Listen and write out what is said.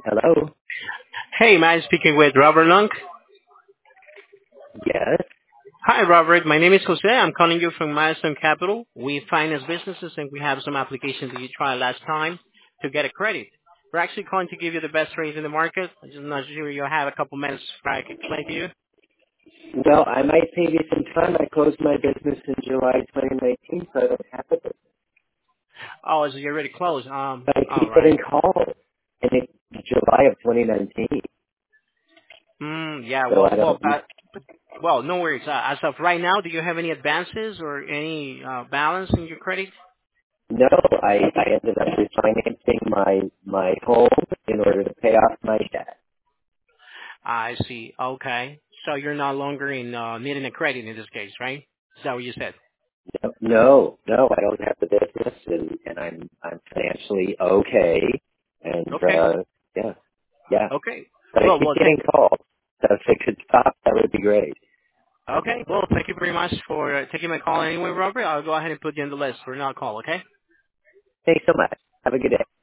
Hello? Hey, man, speaking with Robert Lunk. Yes. Hi, Robert. My name is Jose. I'm calling you from Milestone Capital. We finance businesses, and we have some applications that you tried last time to get a credit. We're actually calling to give you the best rates in the market. I'm just not sure you have a couple minutes where I can explain to you. Well, I might save you some time. I closed my business in July 2019, so I don't have a business. Oh, so you're already closed. But I All keep right. getting calls, and it's July of 2019, Yeah. so Well, I well, don't. no worries. As of right now, do you have any advances or any balance in your credit? No, I ended up refinancing my home in order to pay off my debt. I see. Okay. So you're no longer in needing a credit in this case, right? Is that what you said? No, I don't have the business, and I'm financially okay, and Okay. yeah, yeah. Okay. But I Well, keep well, thank. getting calls, so if it could stop, that would be great. Okay. Well, thank you very much for taking my call anyway, Robert. I'll go ahead and put you on the list for another call. Okay. Thanks so much. Have a good day.